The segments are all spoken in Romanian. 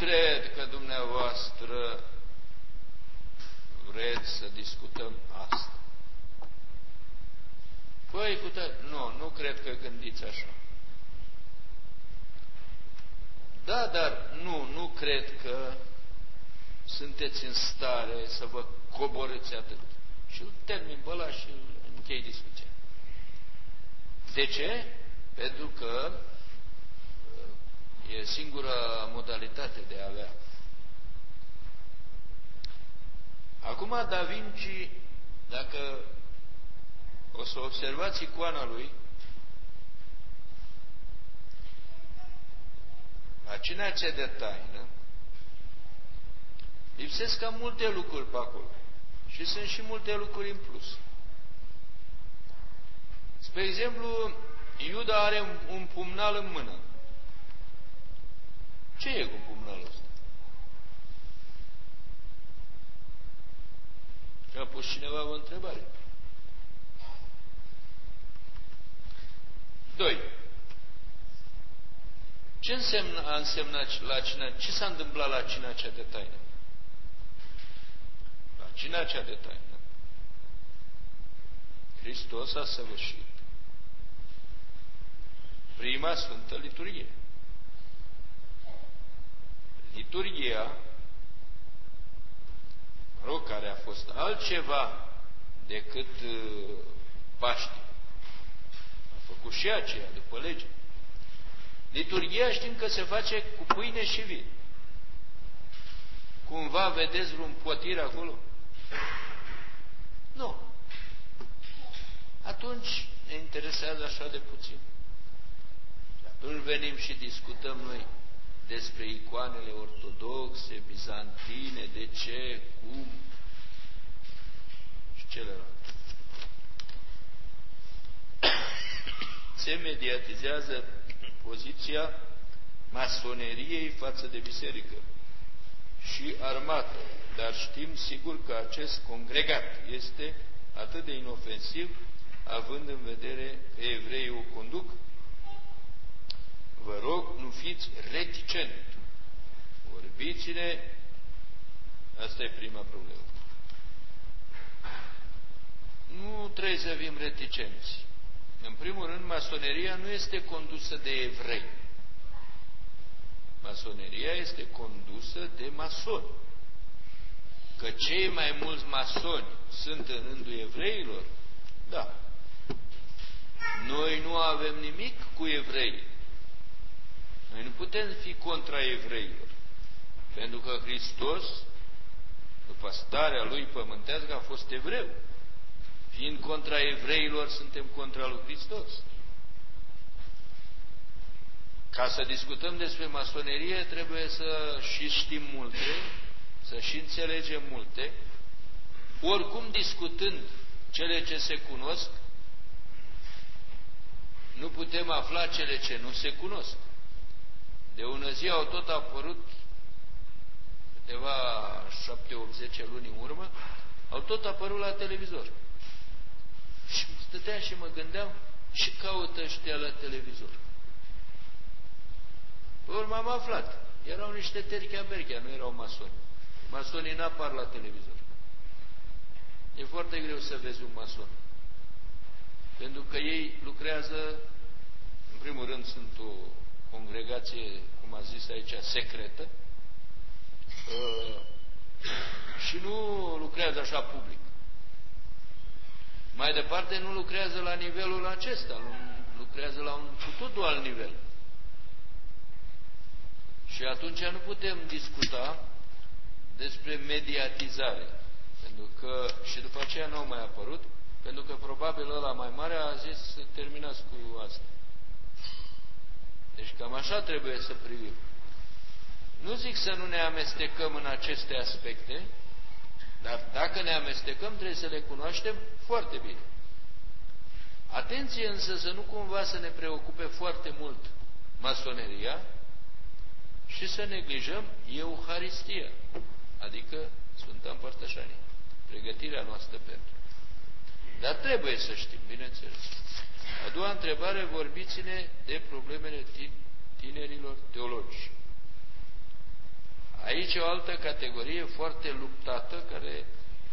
cred că dumneavoastră vreți să discutăm asta. Păi, nu cred că gândiți așa. Da, dar nu cred că sunteți în stare să vă coborâți atât. Și îl termin pe ăla și închei discuția. De ce? Pentru că e singura modalitate de a avea. Acum Da Vinci, dacă o să observați icoana lui, la Cina cea de taină, lipsesc cam multe lucruri pe acolo. Și sunt și multe lucruri în plus. Spre exemplu, Iuda are un pumnal în mână. Ce e cu pumnalul ăsta? A pus cineva o întrebare. 2. Ce a însemnat la cina? Ce s-a întâmplat la cina cea de taină? La cina cea de taină, Hristos a săvârșit prima Sfântă Liturghie. Liturghia, care a fost altceva decât Paști. A făcut și aceea după lege. Liturghia știm că se face cu pâine și vin. Cumva vedeți vreun potir acolo? Nu. Atunci ne interesează așa de puțin. Și atunci venim și discutăm noi despre icoanele ortodoxe, bizantine, de ce, cum și celelalte. Se mediatizează poziția masoneriei față de biserică și armată, dar știm sigur că acest congregat este atât de inofensiv, având în vedere că evreii o conduc. Vă rog, nu fiți reticent. Vorbiți-ne. Asta e prima problemă. Nu trebuie să fim reticenți. În primul rând, masoneria nu este condusă de evrei. Masoneria este condusă de masoni. Că cei mai mulți masoni sunt în rândul evreilor? Da. Noi nu avem nimic cu evrei. Noi nu putem fi contra evreilor. Pentru că Hristos, după starea lui pământească, a fost evreu. Fiind contra evreilor, suntem contra lui Hristos. Ca să discutăm despre masonerie, trebuie să și știm multe, să și înțelegem multe. Oricum, discutând cele ce se cunosc, nu putem afla cele ce nu se cunosc. De ună zi au tot apărut, câteva 7-8-10 luni în urmă, au tot apărut la televizor. Și stăteam și mă gândeam, ce caută ăștia la televizor? Pe urmă am aflat. Erau niște terchea-berchea, nu erau masoni. Masonii n-apar la televizor. E foarte greu să vezi un mason. Pentru că ei lucrează, în primul rând sunt o congregație, cum a zis aici, secretă, și nu lucrează așa public. Mai departe, nu lucrează la nivelul acesta, lucrează la un cu totul alt nivel. Și atunci nu putem discuta despre mediatizare. Pentru că, și după aceea nu au mai apărut, pentru că probabil ăla mai mare a zis să terminați cu asta. Deci cam așa trebuie să privim. Nu zic să nu ne amestecăm în aceste aspecte, dar dacă ne amestecăm, trebuie să le cunoaștem foarte bine. Atenție însă să nu cumva să ne preocupe foarte mult masoneria și să neglijăm Euharistia, adică Sfânta Împărtășanie, pregătirea noastră pentru. Dar trebuie să știm, bineînțeles. A doua întrebare, vorbiți-ne de problemele tinerilor teologi. Aici e o altă categorie foarte luptată, care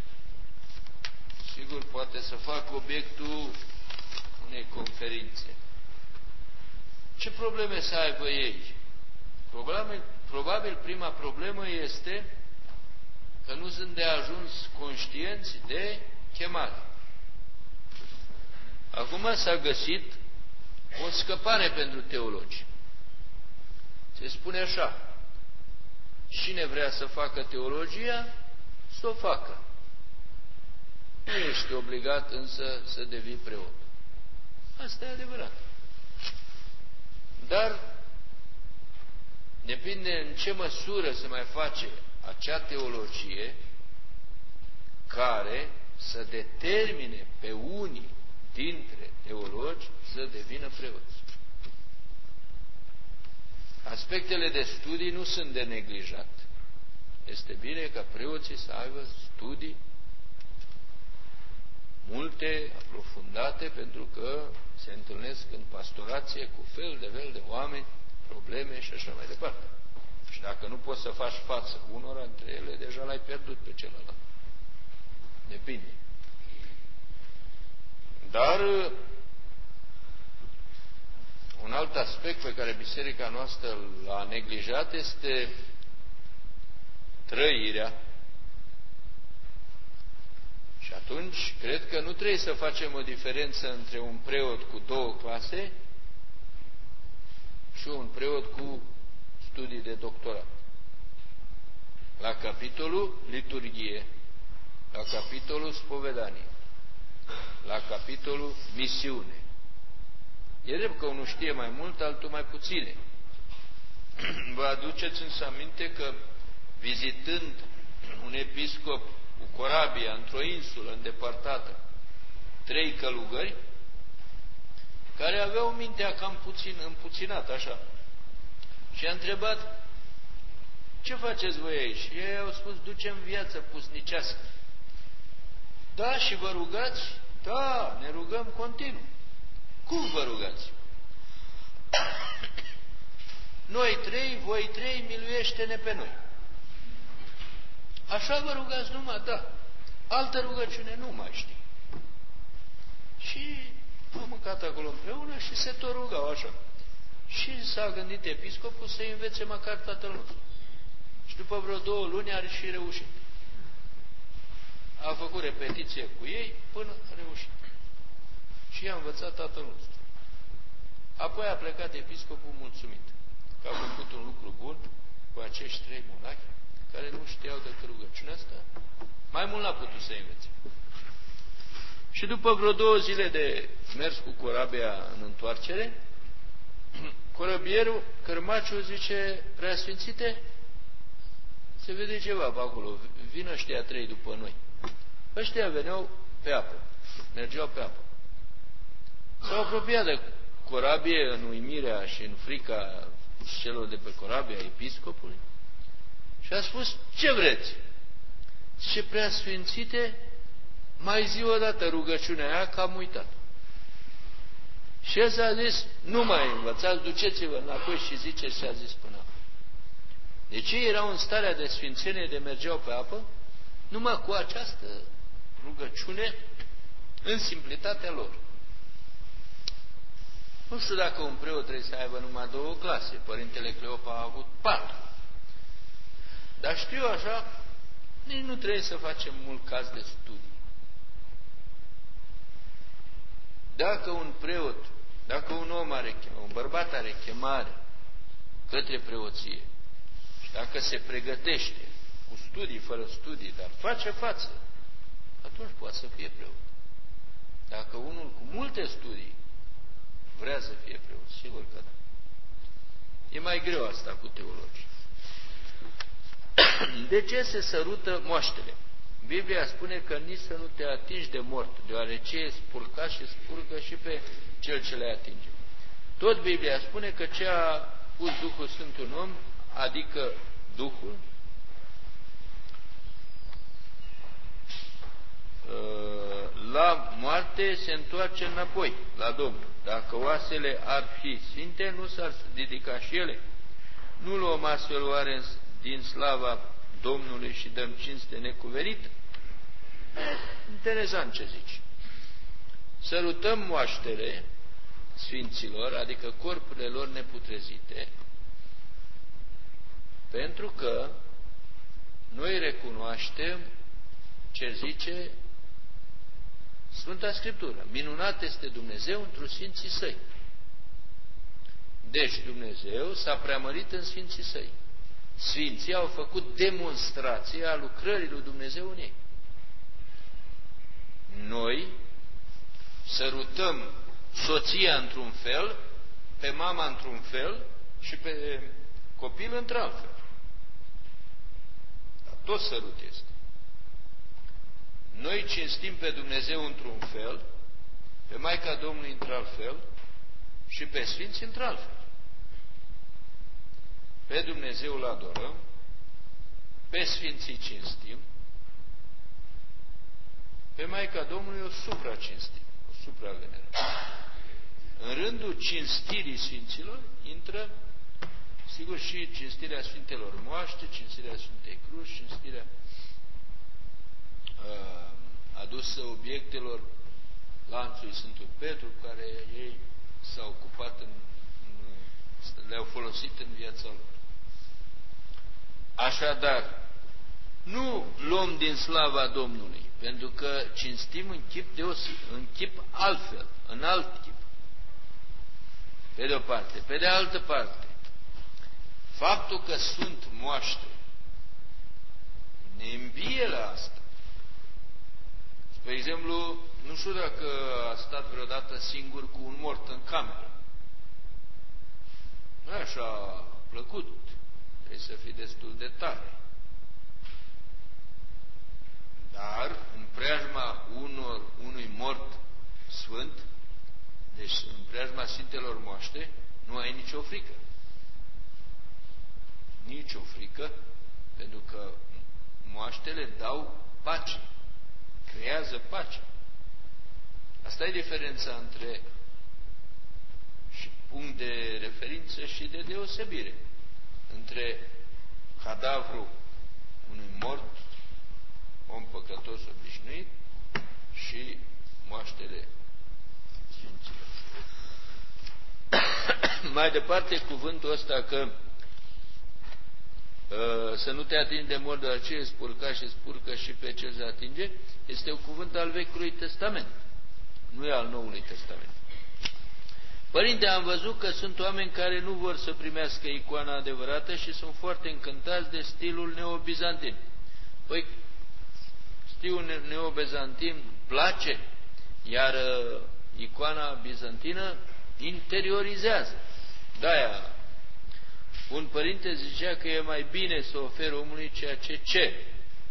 sigur poate să facă obiectul unei conferințe. Ce probleme să aibă ei? Probabil prima problemă este că nu sunt de ajuns conștienți de chemare. Acum s-a găsit o scăpare pentru teologi. Se spune așa: cine vrea să facă teologia, să o facă. Nu ești obligat însă să devii preot. Asta e adevărat. Dar depinde în ce măsură se mai face acea teologie care să determine pe unii dintre teologi să devină preoți. Aspectele de studii nu sunt de neglijat. Este bine ca preoții să aibă studii multe, aprofundate, pentru că se întâlnesc în pastorație cu fel de oameni, probleme și așa mai departe. Și dacă nu poți să faci față unora dintre ele, deja l-ai pierdut pe celălalt. Depinde. Dar un alt aspect pe care biserica noastră l-a neglijat este trăirea. Și atunci, cred că nu trebuie să facem o diferență între un preot cu 2 clase și un preot cu studii de doctorat. La capitolul liturghie, la capitolul spovedanie, la capitolul misiune. E drept că unul știe mai mult, altul mai puține. Vă aduceți însă aminte că vizitând un episcop cu corabia într-o insulă îndepărtată, 3 călugări care aveau mintea cam împuținată așa, și a întrebat: ce faceți voi aici? Și ei au spus: ducem viață pusnicească. Da, și vă rugați? Da, ne rugăm continuu. Cum vă rugați? Noi 3, voi 3, miluiește-ne pe noi. Așa vă rugați numai? Da. Altă rugăciune nu mai știu. Și am mâncat acolo împreună și se tot rugau așa. Și s-a gândit episcopul să învețe măcar Tatăl nostru. Și după vreo 2 luni a și reușit. A făcut repetiție cu ei până a reușit. Și i-a învățat Tatăl nostru. Apoi a plecat episcopul mulțumit că a făcut un lucru bun cu acești 3 monahi care nu știau decât rugăciunea asta. Mai mult n-a putut să învețe. Și după vreo 2 zile de mers cu corabia în întoarcere, corăbierul, cărmaciul, zice: Preasfințite, se vede ceva pe acolo, vin ăștia 3 după noi. Ăștia veneau pe apă, mergeau pe apă. S-au apropiat de corabie în uimirea și în frica celor de pe corabie, a episcopului, și a spus: ce vreți? Ce Preasfințite, mai zi o dată rugăciunea aia, că am uitat. Și el s-a zis: nu mai învățați, duceți-vă înapoi și ziceți ce a zis până acum. Deci ei erau în starea de sfințenie, de mergeau pe apă, numai cu această rugăciune în simplitatea lor. Nu știu dacă un preot trebuie să aibă numai 2 clase. Părintele Cleopa a avut 4. Dar știu așa, nici nu trebuie să facem mult caz de studii. Dacă un preot, dacă un om are chemare, un bărbat are chemare către preoție și dacă se pregătește cu studii, fără studii, dar face față, atunci poate să fie preot. Dacă unul cu multe studii vrea să fie preot, sigur că da. E mai greu asta cu teologii. De ce se sărută moaștele? Biblia spune că nici să nu te atingi de mort, deoarece e spurcat și spurcă și pe cel ce le atinge. Tot Biblia spune că ce a pus Duhul Sfânt în om, adică Duhul, la moarte se întoarce înapoi, la Domnul. Dacă oasele ar fi sfinte, nu s-ar ridica și ele. Nu luăm astfel oare din slava Domnului și dăm cinste necuverită? Interesant ce zici. Sărutăm moaștele sfinților, adică corpurile lor neputrezite, pentru că noi recunoaștem ce zice Sfânta Scriptură. Minunat este Dumnezeu într-o sfinții săi. Deci Dumnezeu s-a preamărit în sfinții săi. Sfinții au făcut demonstrație a lucrării lui Dumnezeu în ei. Noi sărutăm soția într-un fel, pe mama într-un fel și pe copil într-altfel. Dar tot sărut este. Noi cinstim pe Dumnezeu într-un fel, pe Maica Domnului într-alt fel și pe Sfinți într-altfel. Pe Dumnezeu îl adorăm, pe Sfinții cinstim, pe Maica Domnului o supra-cinstim, o supra-venerăm. În rândul cinstirii Sfinților intră, sigur, și cinstirea Sfintelor Moaște, cinstirea Sfintei Cruci, cinstirea adusă obiectelor lanțului Sfântul Petru, care ei s-au ocupat, le-au folosit în viața lor. Așadar, nu luăm din slava Domnului, pentru că cinstim în chip deosebit, în chip altfel, în alt chip. Pe de o parte. Pe de altă parte, faptul că sunt moaște ne îmbie la asta. Spre exemplu, nu știu dacă a stat vreodată singur cu un mort în cameră. Nu e așa plăcut. Trebuie să fii destul de tare. Dar, în preajma unui mort sfânt, deci în preajma Sfintelor Moaște, nu ai nicio frică. Nicio frică, pentru că moaștele dau pace. Creează pace. Asta e diferența între și punct de referință și de deosebire între cadavrul unui mort, om păcătos obișnuit, și moaștele Sfinților. Mai departe, cuvântul ăsta că să nu te atingi de mort, dar ce spurca și spurcă și pe ce se atinge, este un cuvânt al Vechiului Testament, nu e al Noului Testament. Părinte, am văzut că sunt oameni care nu vor să primească icoana adevărată și sunt foarte încântați de stilul neobizantin. Păi, stilul neobizantin place, iar icoana bizantină interiorizează. De-aia, un părinte zicea că e mai bine să oferi omului ceea ce cere.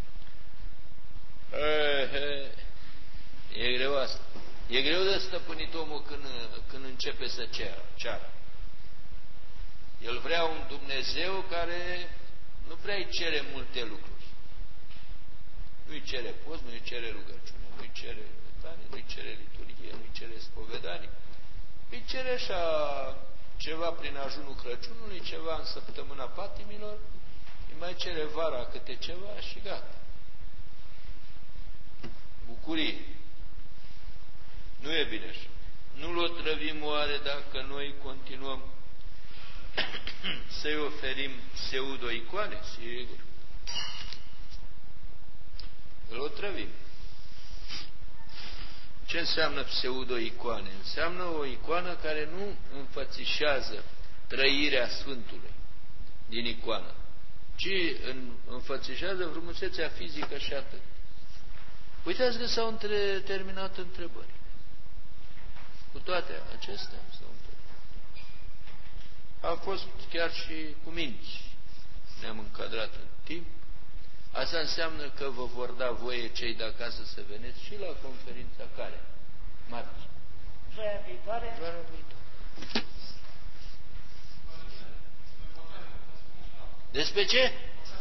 E greu asta. E greu de stăpânit omul când începe să ceară. El vrea un Dumnezeu care nu prea îi cere multe lucruri. Nu-i cere post, nu-i cere rugăciune, nu-i cere metanie, nu-i cere liturghie, nu-i cere spovedanie. Îi cere așa ceva prin ajunul Crăciunului, ceva în săptămâna patimilor, îi mai cere vara câte ceva și gata. Bucurie. Nu e bine așa. Nu-l otrăvim oare dacă noi continuăm să-i oferim pseudo-icoane? Sigur. Îl otrăvim. Ce înseamnă pseudo-icoane? Înseamnă o icoană care nu înfățișează trăirea Sfântului din icoană, ci înfățișează frumusețea fizică și atât. Uitați că s-au terminat întrebări. Cu toate acestea s-au întrebat. A fost chiar și cu minți. Ne-am încadrat în timp. Asta înseamnă că vă vor da voie cei de acasă să veniți și la conferința care? Marți. Joia viitoare. Joia viitoare. Despre ce?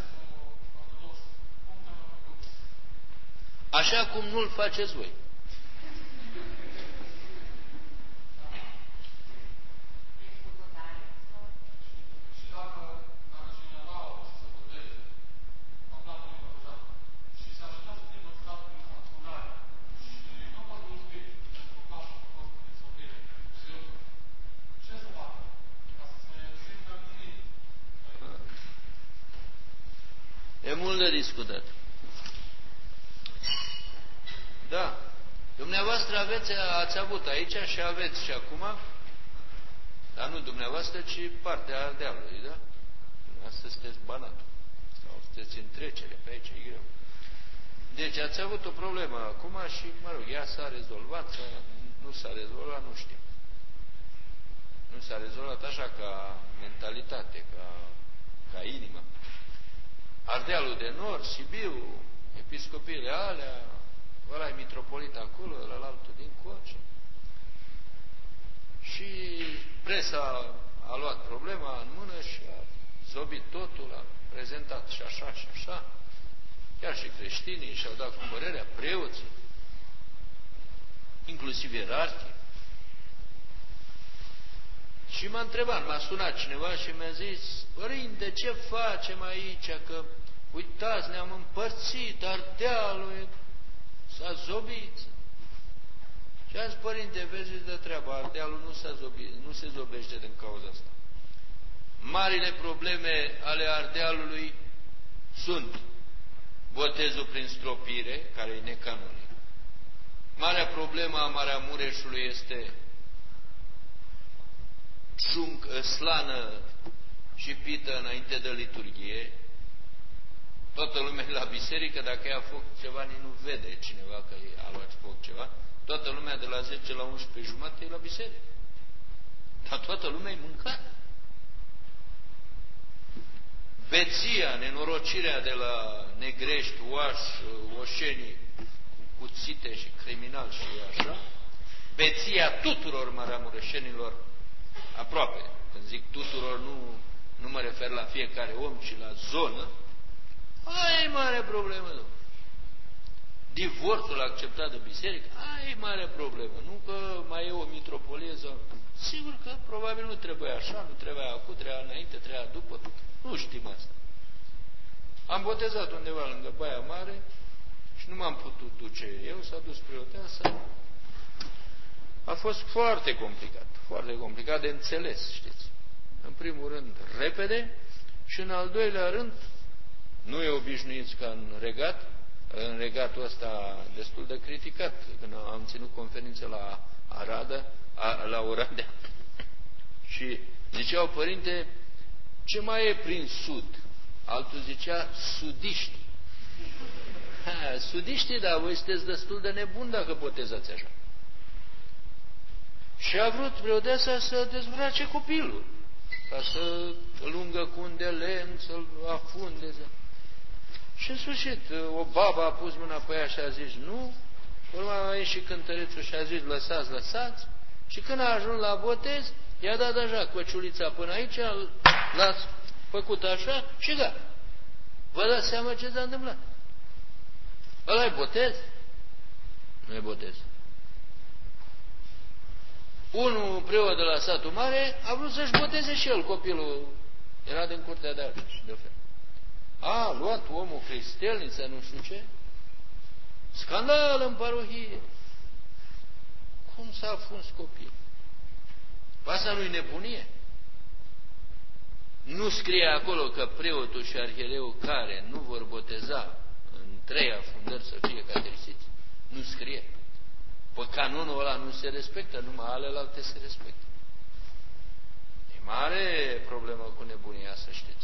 Așa cum nu-l faceți voi. mult de discutat. Da. Dumneavoastră ați avut aici și aveți și acum, dar nu dumneavoastră, ci partea Ardealului, da? Dumneavoastră sunteți Banatul. Sau sunteți în trecere, pe aici e greu. Deci ați avut o problemă acum și, mă rog, ea s-a rezolvat, nu s-a rezolvat, nu știu. Nu s-a rezolvat așa ca mentalitate, ca inimă. Ardealul de Nord, Sibiu, episcopiile alea, ăla e mitropolit acolo, ăla altul din Coce. Și presa a luat problema în mână și a zobit totul, a prezentat și așa și așa. Chiar și creștinii și-au dat cu părerea, preoții, inclusiv ierarhii. Și m-a întrebat, m-a sunat cineva și mi-a zis, părinte, ce facem aici, că uitați, ne-am împărțit, Ardealul s-a zobit. Și a zis, părinte, vezi de treaba, Ardealul nu se zobește din cauza asta. Marile probleme ale Ardealului sunt botezul prin stropire, care e necanonic. Marea problemă a Maramureșului este slană și pită înainte de liturghie. Toată lumea la biserică, dacă ia foc ceva, nici nu vede cineva că a luat foc ceva. Toată lumea de la 10 la 11 jumate e la biserică. Dar toată lumea e mâncată. Beția, nenorocirea de la Negrești, Oaș, Oșenii, cuțite și criminali și așa, beția tuturor maramureșenilor, aproape, când zic tuturor, nu mă refer la fiecare om, ci la zonă, aia e mare problemă, domnule. Divorțul acceptat de biserică, aia e mare problemă. Nu că mai e o mitropolie sau... Sigur că probabil nu trebuie așa, nu trebuie acum, trebuia înainte, trebuia după. Nu știm asta. Am botezat undeva lângă Baia Mare și nu m-am putut duce eu, s-a dus preoteasa. A fost foarte complicat de înțeles, știți. În primul rând, repede și în al doilea rând, nu e obișnuiți ca în regatul ăsta destul de criticat, când am ținut conferință la Oradea și ziceau, părinte, ce mai e prin sud? Altul zicea, sudiști. Sudiștii, da, voi sunteți destul de nebuni dacă botezați așa. Și a vrut preoteasa să dezbrace copilul, ca să îl ungă cu un de lemn, să-l afundeze. Și în sfârșit, o babă a pus mâna pe ea și a zis nu, urma a ieșit cântărețul și a zis lăsați, și când a ajuns la botez, i-a dat așa căciulița până aici, l-a făcut așa și gata. Vă dați seama ce s-a întâmplat? Ăla e botez? Nu e botez. Unul preot de la satul mare a vrut să-și boteze și el copilul. Era din curtea de artă și de fel. A luat omul cristelniță, nu știu ce. Scandal în parohie. Cum s-a afuns copilul? Asta nu-i nebunie? Nu scrie acolo că preotul și arhiereul care nu vor boteza în 3 afundări să fie caterisiți. Nu scrie. Pe canonul ăla nu se respectă, numai alelalte se respectă. E mare problemă cu nebunia, să știți.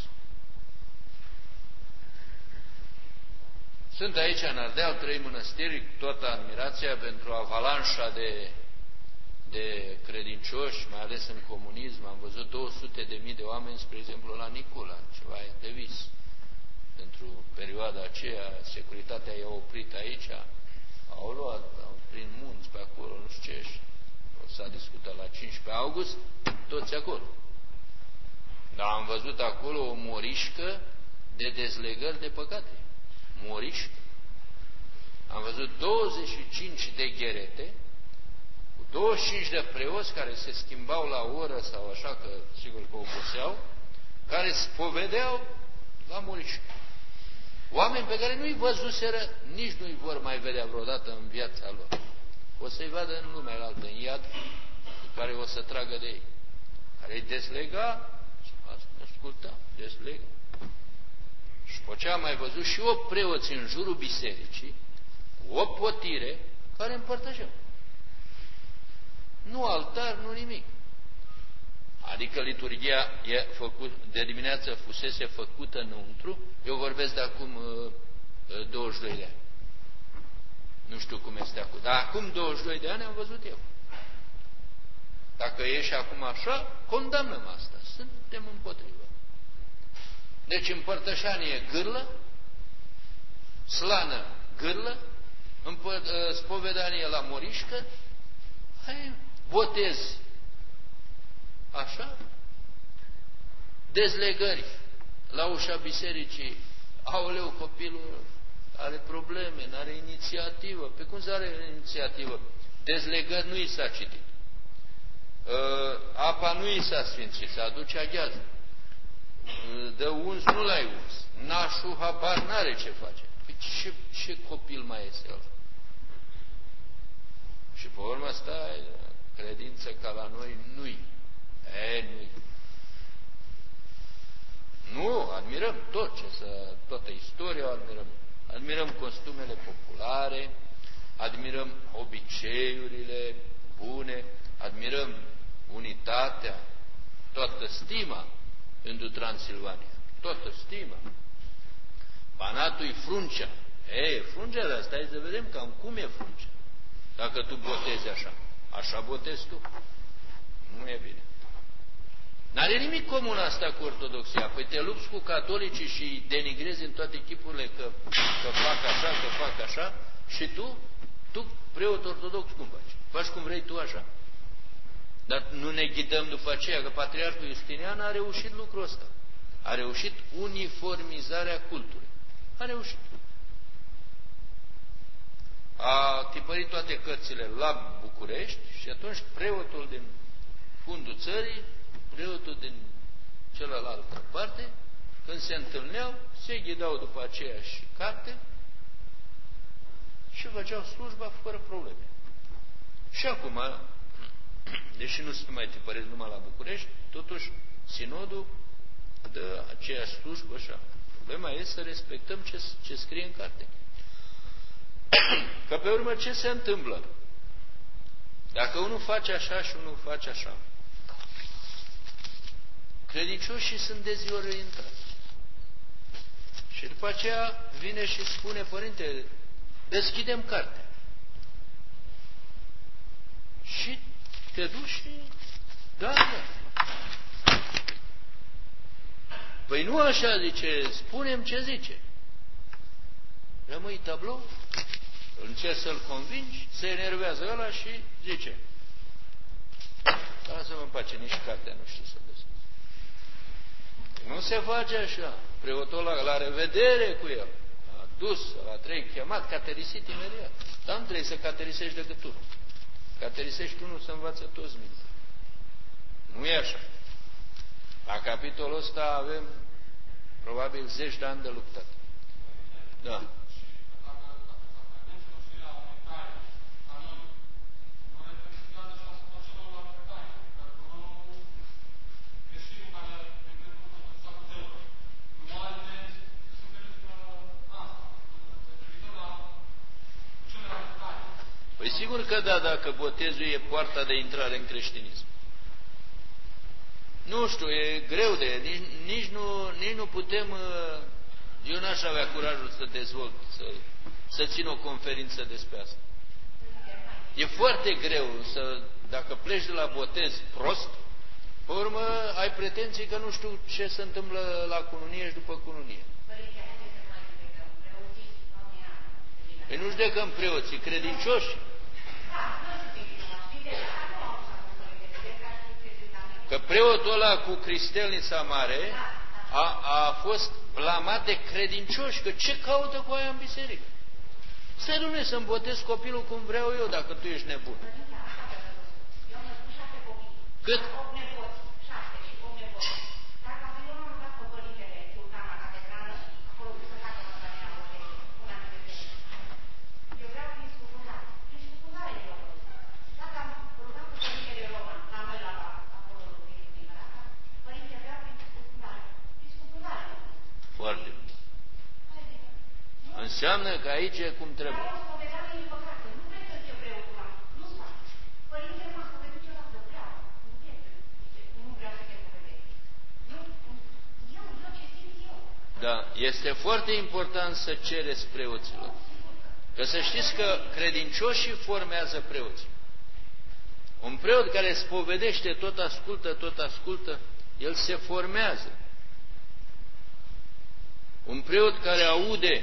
Sunt aici în Ardeal 3 mănăstiri, toată admirația pentru avalanșa de credincioși, mai ales în comunism. Am văzut 200.000 de oameni, spre exemplu, la Nicula, ceva de vis. Pentru perioada aceea, securitatea i-a oprit aici, au luat, prin munți pe acolo, nu știu ce, și s-a discutat la 15 august, toți acolo. Dar am văzut acolo o morișcă de dezlegări de păcate. Morișcă. Am văzut 25 de gherete, cu 25 de preoți care se schimbau la oră sau așa, că sigur că oboseau, care spovedeau la morișcă. Oameni pe care nu-i văzuseră, nici nu-i vor mai vedea vreodată în viața lor. O să-i vadă în lumea altă, în iad, care o să tragă de ei. Care îi deslega, asculta, deslega. Și După ce am mai văzut și 8 preoți în jurul bisericii, cu 8 potire, care împărtășeau. Nu altar, nu nimic. Adică liturghia de dimineață fusese făcută înăuntru, eu vorbesc de acum 22 de ani. Nu știu cum este acum, dar acum 22 de ani am văzut eu. Dacă e și acum așa, condamnăm asta. Suntem împotrivă. Deci împărtășanie gârlă, slană gârlă, spovedanie la morișcă, botez așa, dezlegări la ușa bisericii, aoleu, copilul are probleme, nu are inițiativă. Pe cum să are inițiativă? Dezlegări nu i s-a citit. Apa nu i s-a sfințit, se aduce aghiază. De uns nu l-ai uns. Nașul habar n-are ce face. Păi ce copil mai este ăla? Și pe urmă stai, credință ca la noi nu-i. Nu-i. Nu, admirăm toată istoria o admirăm. Admirăm costumele populare, admirăm obiceiurile bune, admirăm unitatea, toată stima pentru Transilvania. Toată stima. Banatul-i fruncea. Fruncea, dar stai să vedem cam cum e fruncea. Dacă tu botezi așa. Așa botezi tu. Nu e bine. N-are nimic comun asta cu ortodoxia. Păi te lupți cu catolicii și îi denigrezi în toate chipurile că fac așa, că fac așa. Și tu, preot ortodox, cum faci? Faci cum vrei tu așa. Dar nu ne ghidăm după aceea, că Patriarhul Justinian a reușit lucrul ăsta. A reușit uniformizarea cultului. A reușit. A tipărit toate cărțile la București și atunci preotul din fundul țării, preotul din celălaltă parte, când se întâlneau, se ghidau după aceeași carte și făceau slujba fără probleme. Și acum, deși nu se mai tipăresc numai la București, totuși sinodul dă aceeași slujbă așa. Problema este să respectăm ce scrie în carte. Că pe urmă ce se întâmplă? Dacă unul face așa și unul face așa, credincioșii sunt dezorientați. Și după aceea vine și spune, părinte, deschidem cartea. Și te duci și da. Păi nu așa zice, spunem ce zice. Rămâi tablou, încerci să-l convingi, se enervează ăla și zice, lasă-mă în pace, nici cartea nu știu să deschid. Nu se face așa. Preotul ăla, la revedere cu el. A dus, l-a trei chemat, caterisit imediat. Dar nu trebuie să caterisești decât tu. Caterisești unul să învață toți minte. Nu e așa. La capitolul ăsta avem probabil 10 de ani de luptat. Da. Păi sigur că da, dacă botezul e poarta de intrare în creștinism. Nu știu, e greu de... Nici nu putem... Eu n-aș avea curajul să dezvolt, să țin o conferință despre asta. E foarte greu dacă pleci de la botez prost, pe urmă ai pretenții că nu știu ce se întâmplă la cununie și după cununie. Păi nu judecăm preoții, credincioși. Că preotul ăla cu Cristelnița Mare a fost blamat de credincioși, că ce caută cu aia în biserică? Stai, dom'le, să-mi botez copilul cum vreau eu, dacă tu ești nebun. Cât? Foarte bine. Înseamnă că aici e cum trebuie. Da, este foarte important să cereți preoților. Că să știți că credincioșii formează preoții. Un preot care spovedește, tot ascultă, el se formează. Un preot care aude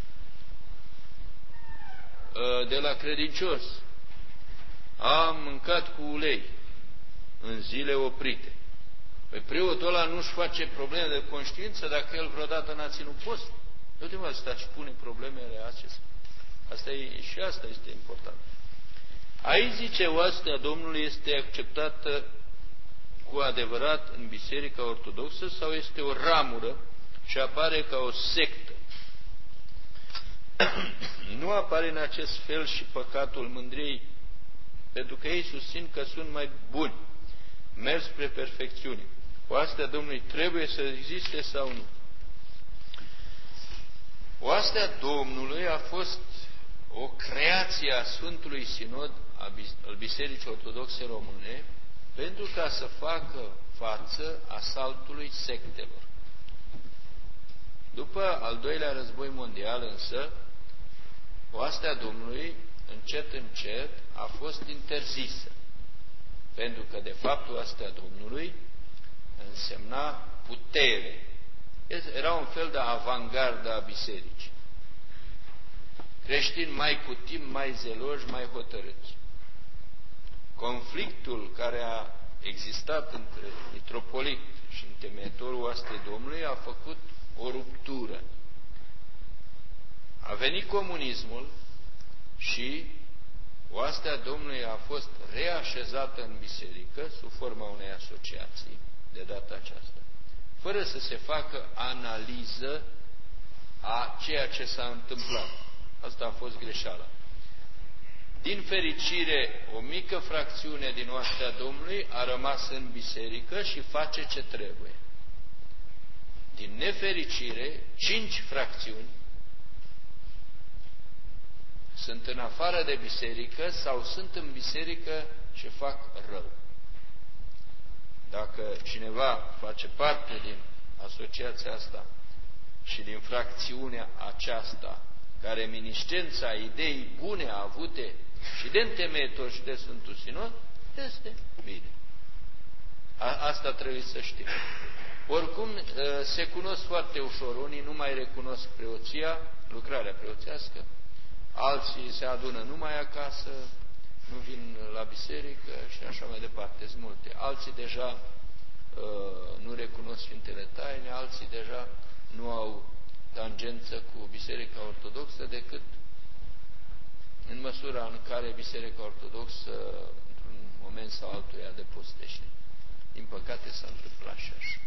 de la credincios, a mâncat cu ulei în zile oprite. Păi preotul ăla nu-și face probleme de conștiință dacă el vreodată n-a ținut post. Nu te mai sta și pune problemele acestea. Asta este important. Aici zice, oastea Domnului este acceptată cu adevărat în Biserica Ortodoxă sau este o ramură și apare ca o sectă? Nu apare în acest fel și păcatul mândriei, pentru că ei susțin că sunt mai buni, merg spre perfecțiune. Oastea Domnului trebuie să existe sau nu? Oastea Domnului a fost o creație a Sfântului Sinod al Bisericii Ortodoxe Române pentru ca să facă față asaltului sectelor. După al doilea război mondial însă, oastea Domnului, încet, a fost interzisă. Pentru că, de fapt, oastea Domnului însemna putere. Era un fel de avangardă a bisericii. Creștini mai cu timp, mai zeloși, mai hotărâți. Conflictul care a existat între mitropolit și întemeitorul oastei Domnului a făcut o ruptură. A venit comunismul și oastea Domnului a fost reașezată în biserică sub forma unei asociații de data aceasta, fără să se facă analiză a ceea ce s-a întâmplat. Asta a fost greșeala. Din fericire, o mică fracțiune din oastea Domnului a rămas în biserică și face ce trebuie. Din nefericire, 5 fracțiuni sunt în afară de biserică sau sunt în biserică și fac rău. Dacă cineva face parte din asociația asta și din fracțiunea aceasta, care reminiscența ideii bune avute și de întemeitor și de Sfântul Sinod, este bine. Asta trebuie să știm. Oricum, se cunosc foarte ușor. Unii nu mai recunosc preoția, lucrarea preoțească, alții se adună numai acasă, nu vin la biserică și așa mai departe, sunt multe. Alții deja nu recunosc Sfintele Taine, alții deja nu au tangență cu Biserica Ortodoxă decât în măsura în care Biserica Ortodoxă, într-un moment sau altul, ea depostește. Din păcate s-a întâmplat și așa.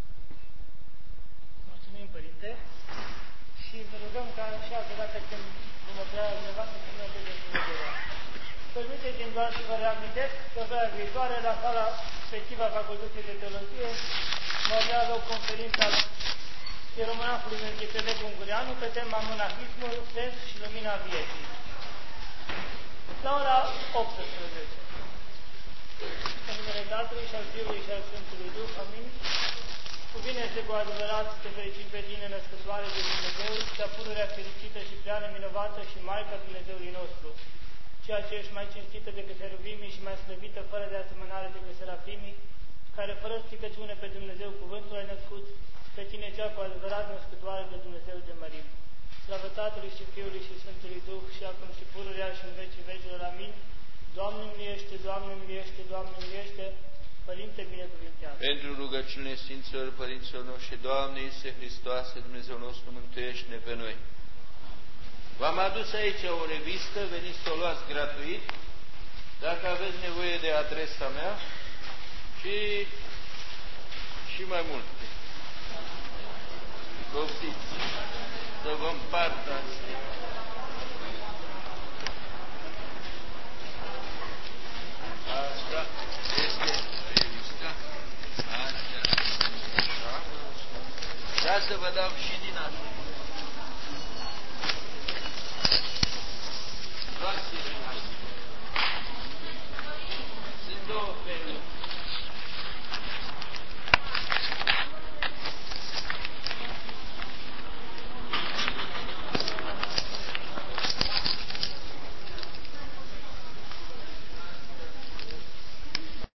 Mulțumim, Părinte, și vă rugăm ca și altă dată când vom opera undeva să spună de Dumnezeu. Permiteți-mi doar să vă reamintesc că data viitoare, la sala respectivă a Facultății de Teologie, va avea loc conferința ieromonahului Melchisedec Ungureanu pe tema Monahismul, sens și lumina vieții. La ora 18. În numele Tatălui și al Fiului și al Sfântului Duh, amin. Cuvine este cu adevărat să te fericim pe tine, născătoare de Dumnezeu, cea pururea fericită și prea neminovată și Maica Dumnezeului nostru, ceea ce ești mai cinstită decât heruvimii și mai slăvită fără de asemănare decât serafimii, care fără stricăciune pe Dumnezeu cuvântul ai născut, pe tine cea cu adevărat născătoare de Dumnezeu de mărim. Slavă Tatălui și Fiului și Sfântului Duh și acum și pururea și în vecii vecilor. Amin. Doamne miliește, Doamne miliește, Doamne miliește, Părinte binecuvintează. Pentru rugăciunile Sfinților Părinților noștri, Doamne Iisuse Hristoase, Dumnezeu nostru, mântuiește-ne pe noi. V-am adus aici o revistă, veniți să o luați gratuit, dacă aveți nevoie de adresa mea și mai multe. Poftiți să vă împartă astea. Asta este revista. Așa. Da, să vă dau și